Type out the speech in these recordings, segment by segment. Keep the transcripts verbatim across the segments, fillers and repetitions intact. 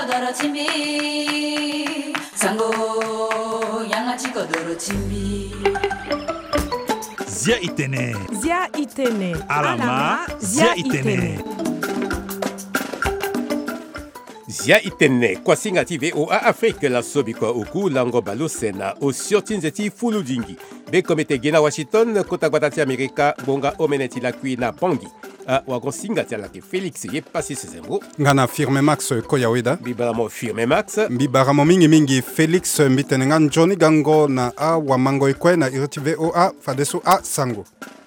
kodoro chimbi sango yangachi kodoro chimbi Zia itene Zia itene Alama Zia itene Zia itene kwa singati V O A Afrique la sobi kwa uku lango balo sena o surtinzeti fuludingi be komete gena Washington kota guatati Amerika bonga omeneti la kuina bangi a wagon singati la ke Felix ye passé ses zembo ngana firme Max Koyaweda bibaramo firme Max bibaramo mingi mingi Felix mbitenenga Johnny Gango na a wamango ikwe na irti V O A fadeso a sango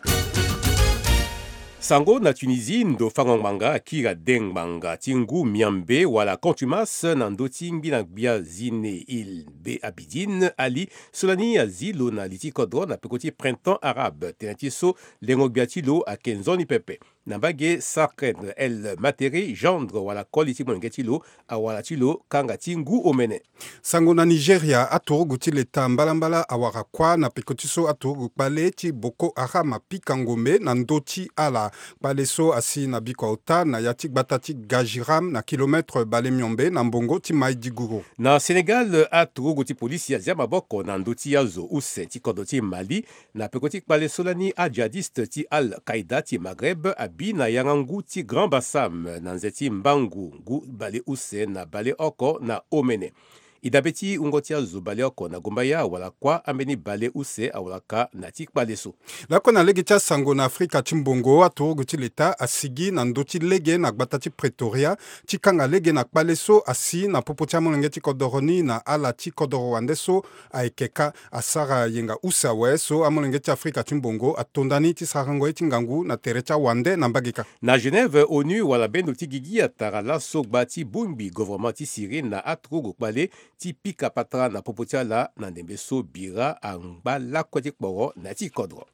Sango na Tunisie ndo fangong manga kira deng manga tingu miambe wala contumace nando tingbi na bia zine il be abidine ali solani azilo na liti kodro na pekoti printemps arabe tenatiso lengo biatilo a kenzoni pepe nambage sakren el materi gendre wala koliti mongetilo a wala tilo kanga tingu omene sango na Nigeria atoro guti leta mbalambala awara kwa na pekotiso atoro pale ti boko haram pikangome na ndoti ala Baleso asi na bikota na yati batati gajiram na kilometre bale miombe na mbongo ti maidiguro. Na Senegal atoro guti polisi ya zama boko na ndoti yazo use ti kodoti Mali na pekoti bale solani a jihadiste ti Al-Qaïda ti Maghreb abi na yangangu ti Grand Bassam na nzeti mbangu ngu bale use na bale oko na omene. Idabeti ungotia zubale oko na gombaya wala kwa ameni bale use awalaka na tik baleso. Lako na lege tia sango na Afrika timbongo atoro guti leta asigi na ndoti lege na gbatati Pretoria tikanga lege na baleso asi na popotia molenge ti kodoroni na ala ti kodoro wandeso aikeka asara yenga usawe so amolenge ti Afrika timbongo atondani ti sarango eti ngangu na terecha wande na mbagika. Na Genève ONU wala bendo ti gigi atara la sogbati bumbi gouvernement ti Syrie na atoro gokbale ti pika patra na popotia la na ndembeso bira angba la kwati kporo na ti kodro.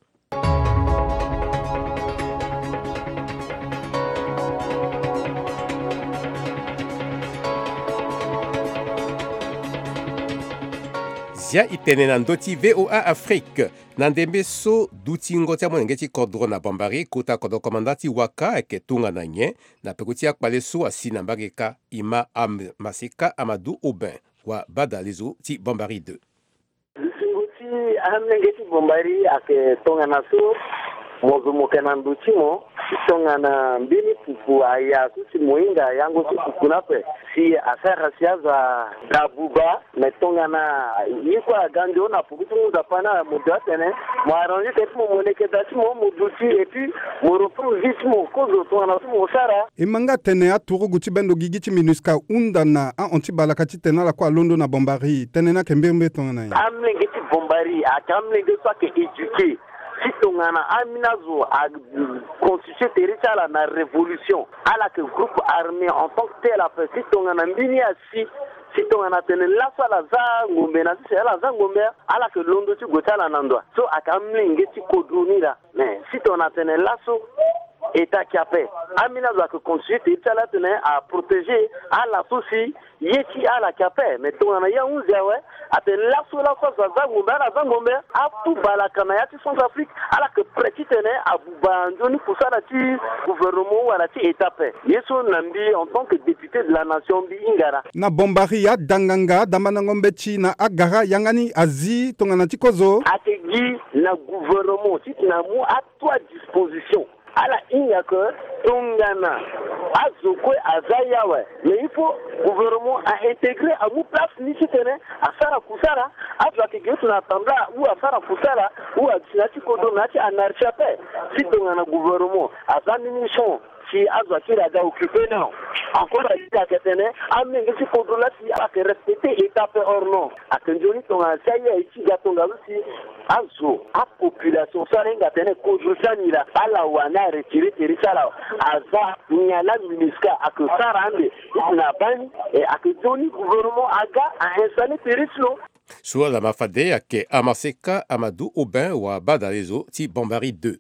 Zia itene na ndoti V O A Afrique na ndembeso dutingo tia monenge ti kodro na bambari kota kodro komandati waka eke tunga na nye na pekuti akpale so asi na mbageka ima am maseka Amadou Aubin wa badalezo ti bambari deux. Dutingo ti amnenge ti bambari ake tunga na so mozo mokena ndutimo tonga na mbini pupu aya susi moinga yango si pupu nape si asara siaza dabuba metonga na yikwa gandio na pukutu muda pana muda tene mo arrange tetu mo moneke dati mo muduti et puis mo repro vite mo kozo tonga na mo sara imanga tene atoro guti bendo gigiti minuska unda na a onti balakati tena la kwa londo na bombari tene na kembembe tonga na amlenge ti bombari akamlenge so ke éduquer si tongana aminazo a constitué territoire na révolution ala que groupe armé en tant que tel a fait si tongana mbini asi si tongana tene la sala za ngombe na si ala za ngombe ala que londo ti gotala nandwa so akamlinge ti kodunira mais si tongana tene laso état qui a fait aminazo a constitué territoire tene à protéger ala souci yeti ala qui a fait mais tongana ya unzia ouais ate laso la kwa za ngombe ala za ngombe atu balakana ya ti Centrafrique ala que petit tene abuba njoni kusala ti gouvernement wala ti étape yeso nambi en tant que député de la nation bi ingara na bombari ya danganga damana ngombe ti na agara yangani azi tongana ti kozo ate gi na gouvernement ti na mu à toi disposition ala inga que tongana azokwe azayawe mais il faut gouvernement a intégré à mu place ni ci tene asara kusara azwa ke getu na tanda ou asara kusara ou atinati kodonati anarchape si tongana gouvernement azani mission si azwa kira da occupé non encore à ketene amenge si kodona si ala que respecter étape or non akenjoni tonga saya ici gatonga si azo a population sarenga tene kodosani la ala wana retirer terisala aza nyala miniska akusarande na bani et aketoni gouvernement aga a installé terislo Sur la mafade ake Amaseka Amadou Aubin wa badalezo ti bambari deux.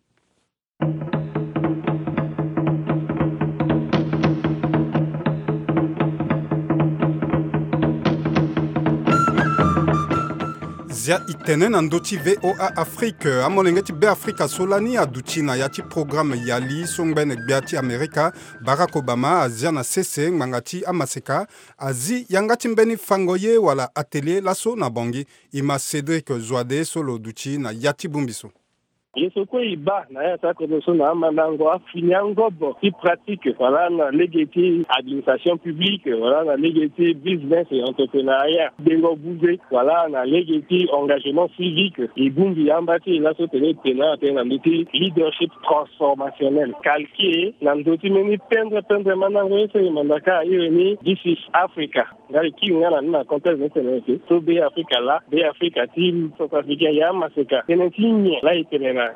zia itene na ndoti V O A Afrique amolenge ti be Afrika solani aduti na ya ti programme yali songbene gbia ti Amerika Barack Obama azia na sese ngangati amaseka azi yangati mbeni fangoye wala atelier laso na bongi ima Cédric Zouade solo duti na yati bumbiso. Yesoko iba na ya sakodoso na manango afinyango bo qui pratique voilà na légalité administration publique voilà na légalité business et entrepreneuriat dengo bouge voilà na légalité engagement civique et bumbi ambati la sotele tena tena nditi leadership transformationnel calqué na ndoti meni pendre pendre manango ese mandaka ireni this is Africa ngali ki ngana na contexte international so be Africa la be Africa team South Africa ya maseka tenentinye la itena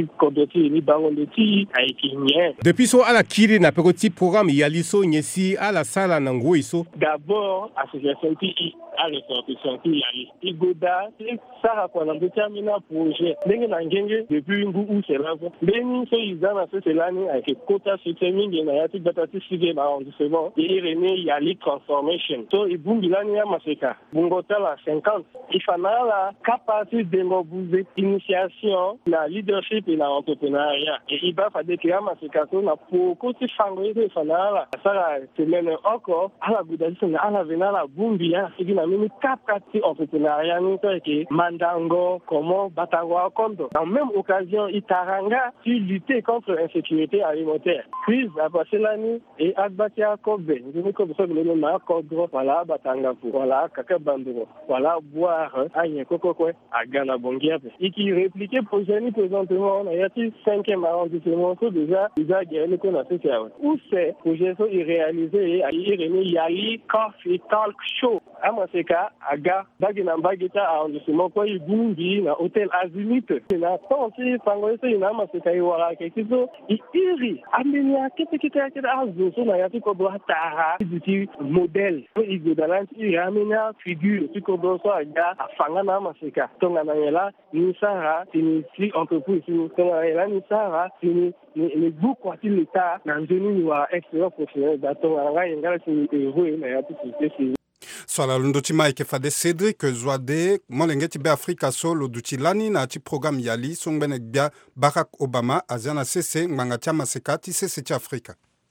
depuis so ala kiri na petit programme yaliso nyesi ala sala na ngoiso d'abord association ti a ressortissant ti yali igoda sara kwa na determina projet ndenge na ngenge depuis ngu u selavo beni so izana so selani avec quota systemique na yati batati sive na arrondissement et rene yali transformation so ibumbilani ya maseka bungota la cinquante ifanala capacité de mobiliser initiation na leadership et na entrepreneuriat et il va falloir que amaseka na poko ti fangoye fanala sara semaine encore ala gudasi na ala venala bumbia sigina mimi capacité entrepreneuriat ni que mandango comment batango akondo en même occasion itaranga去lutter contre l'insécurité alimentaire puis à passer l'année et adbatia kobe nous comme ça le nom na kodro voilà batanga pour voilà kaka bandoro voilà boire aïe koko quoi à Ghana bongia et qui répliquer projet ni présentement on a yati cinquième arrondissement so déjà déjà gagné qu'on a fait ça où c'est projet so irréalisé à Irénie Yali Coffee Talk Show à Maseka aga bagina bagita arrondissement quoi il bumbi na hôtel Azimut na tonti pangoise ina Maseka iwara kekizo iri amenia kete kete kete azo so na yati ko do tara du modèle so igodalanti iri amenia figure tu ko do so aga afanga na Maseka tonga na yela ni sara ni si entreprise ni tonga yela ni sara ni ni beaucoup à l'État dans une loi extérieure professionnelle d'attendre à ngala si héros na yati c'est Swala lundoti maike fade Cédric Zouade molenge ti be Afrika solo duti lani na ti programme yali songbene bia Barack Obama azana sese nganga ti amaseka ti sese ti Afrika.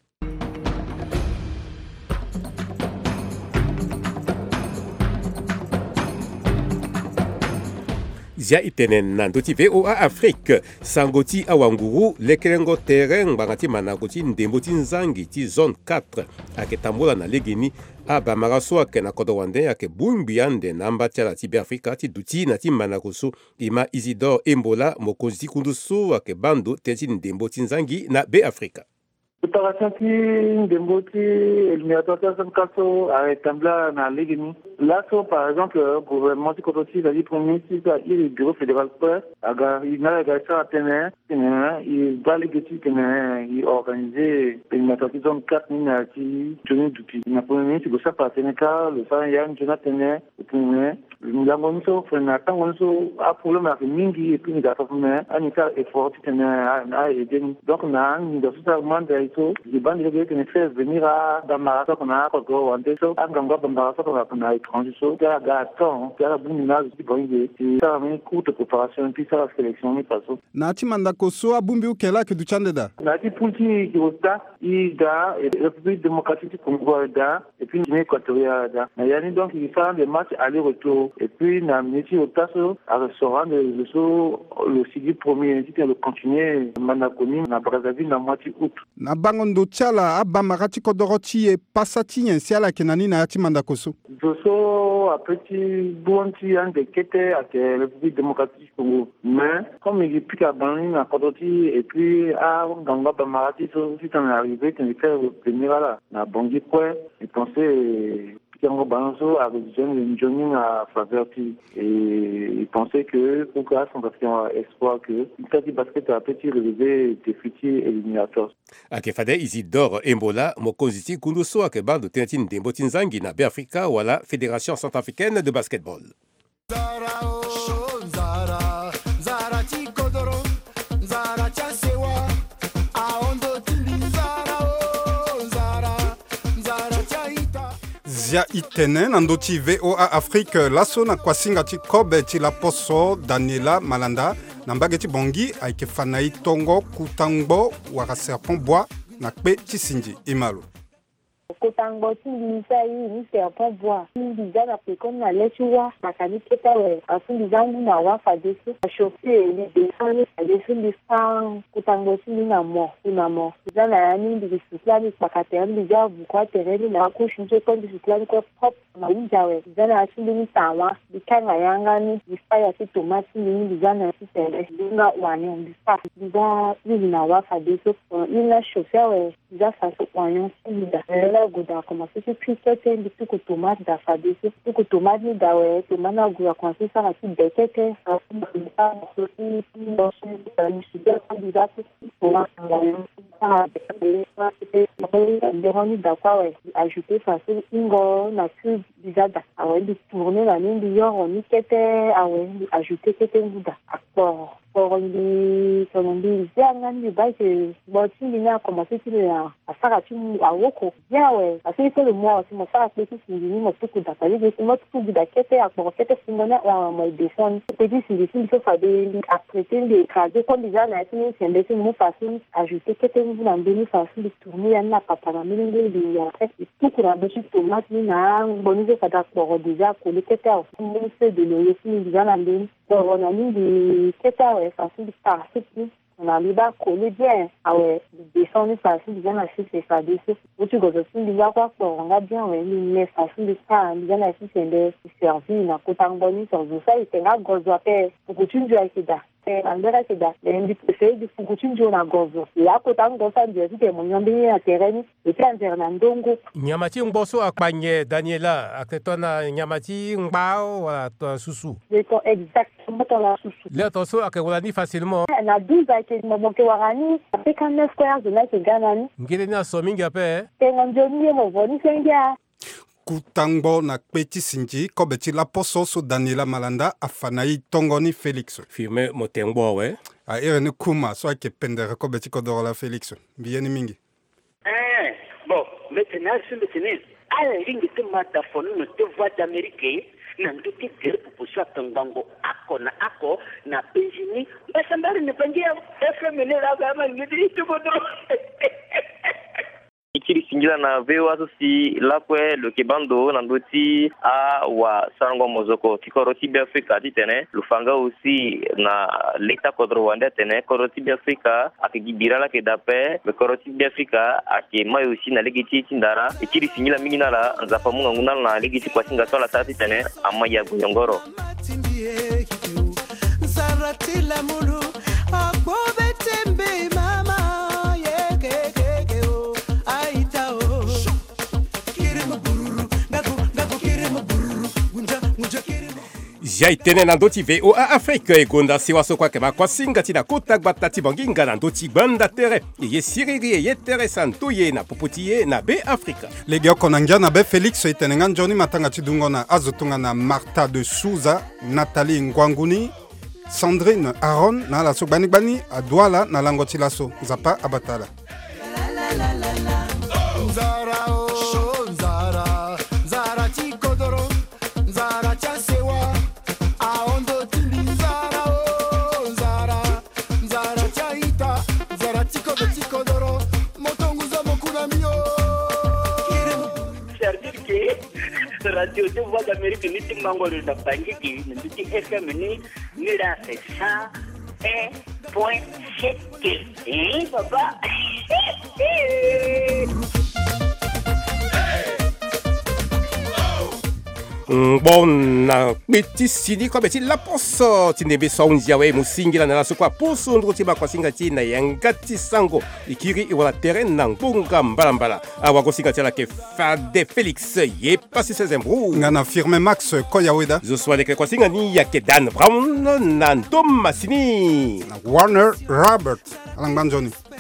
zia itenen na ndoti V O A Afrique sangoti awanguru lekelengo terrain bangati manakoti ndembo ti nzangi ti zone quatre ake tambola na legeni abamara so ake na kodowande ake bumbi ande na mbati ala ti be Afrika ti duti na ti manakoso ima Isidore Embola mokonzi ti kundu so ake bando te ti ndembo ti nzangi na be Afrika. Préparation qui ndembo ti éliminatoire zone quatre a établi na legeni là so par exemple gouvernement ti kototi la premier site a il bureau fédéral presse aga ina ga sa tene tene il va les geti tene il organiser éliminatoire zone quatre ni na ti tenu dupi na premier c'est ça par Sénégal le ça ya njona tene tene ndango nso fena tango nso a problème avec mingi et puis ni ga fa mais anika effort tene a aider donc na ni de ça mande so les bandes de que ne fait venir à Bamara qu'on a ko wande so anganga Bamara so qu'on a étranger so ga ga temps ga bumina di bonge ça mais courte préparation puis ça la sélection ni pas so na ti mandako so abumbi ukela ke du chandeda na ti punti ki osta i da République démocratique du Congo da et puis Guinée équatoriale da na yani donc il fait des matchs aller-retour et puis na meti ota so à restaurant le so le sidi premier c'était le continuer manakoni na Brazzaville na moitié août na bangondo tiala abamara ti kodoroti e pasati nyensi ala kenani na ti mandakoso doso a petit bonti an de kete à la République démocratique du Congo mais comme il pique à bani na kodoroti et puis à ganga bamara ti so si t'en arrivé t'en fait venir là na bongi point et penser Kiango Banzo a besoin de joining à faveur et il pensait que pour grâce on va faire espoir que le basket a petit relevé des futurs éliminateurs. Ake fade Isidore Embola mokonzi ti kundu so ake bando tenti ndembo ti nzangi na be Afrika wala Fédération centrafricaine de basketball. Zia Itene nandoti V O A Afrique laso na kwasinga ti kobe ti la poso Daniela Malanda na mbage ti bongi ayeke fanai tongo kutangbo waka serpent bois na kpe ti sinji imalo. Kotango tindi sai ni serpent bois tindi na pekon na lechuwa makani keta we afundi zangu na wafa desu chauffer ni desani desu ni sang kotango tindi na mo na mo zana yani ndi siklani pakateri ndi javu kwa tereni na kushinje kondi siklani kwa pop na unjawe zana tindi ni tawa bikanga yanga ni bifaya si tomati ni zana si tele dinga wani ndi sa dinga ni na wafa desu ina chauffer we za faso wanyo tindi goda kama sisi pikete ndi tuku tomate da fadisi tuku tomate ni dawe tomana gura kwansi sana si bekete asuma kwa sosi ndoshi ni shida ndi zatu tomate na bekete c'est ndehoni da kwa we ajouter faso ingo na tu bizada awe ndi tourner la ndi yoro ni kete awe ndi ajouter kete nguda accord pour ndi konombi zanga ndi ba ke boti ni na commencer ti la asara ti awoko yawe asi ko le mo si mo sara pe ti ndi ni mo tuku da pali de mo tuku da kete accord kete singona wa mo descend pe ti ndi si so fa de apprêter de craser comme déjà na ti ni sende ti mo façon ajouter kete ni na mbeni façon de tourner ya na papa na melingo de ya fait tuku na be tomate ni na bonize ka da accord déjà ko le kete au mo se de le si ni déjà na mbeni on a mis des quêtes faciles de passer on a mis bas collé bien ouais descendre facile bien la c'est ça dessus où tu gosses tu dis quoi on a bien ouais mais facile de ça bien la c'est de servir na kotangoni sur ça et c'est là gros appel pour tu dois être là c'est andera c'est là mais du fait du pour tu dois na gozo là kotango ça dire que mon yambi à terrain et puis Fernandongo nyamati ngboso akpanye Daniela aketona nyamati ngbao wa to susu c'est exactement dans la susu là to so akelani facilement na douze ake momoke warani apeka neuf squares de na ke ganani ngile na somingi ape te ngonjoni mo voni sengia Kutangbo na kpeti sinji kobeti la poso so Daniela Malanda afanai tongoni Félix firme motengbo we a irene kuma so ake pendere kobeti kodoro la Félix bieni mingi eh bon maintenant sur le tennis à la ligne de mataphone no te voix d'Amérique na nduti gere pupushwa tangango ako na ako na penjini basambari ne pangia F M ne la kama ngidi tukodro Ikiri singila na V O A sosi lakwe lo kebando na ndoti a wa sango mozoko tikoroti bi Afrika titene lufanga aussi na leta kodro wande tene koroti bi Afrika akigibira la kedape me koroti bi Afrika ake mai aussi na legiti tindara ikiri singila mingi na la nzapa munga nguna na legiti kwa singa tola tati tene amaya guyongoro Zaratila mulu abobe tembe mama Jaitene na ndoti V O A Afrique egonda siwa sokwa keba kwa singa tina kota batati banginga na ndoti banda tere ye siriri ye tere santuye na popotiye na be Afrika legi okonangia na be Félix itenenga njoni matanga tidungo na azotunga na Martha de Souza Nathalie Ngwanguni Sandrine Aaron na la sobani bani adwala na langoti laso zapa abatala Zara oh Zara Zara tikodoro Zara chasewa aondo tindi Zara oh Zara Zara chaita Zara tikodo tikodoro motonguza mokuna mio c'est-à-dire que radio de voix d'Amérique ni tingango na bangiki ndi F M ni ni la c'est ça un point sept eh papa bon na beti sidi ko beti la poso tinebe sonja we musingila na sokwa poso ndro tiba kwa singa tina yangati sango ikiri iwala terrain na ngunga mbalambala awa ko singa tela ke Fade Félix ye pasi sezembru ngana firme Max Koyaweda zo swale ke kwa singa ni yake Dan Brown na Tom Masini Warner Robert alangbanjoni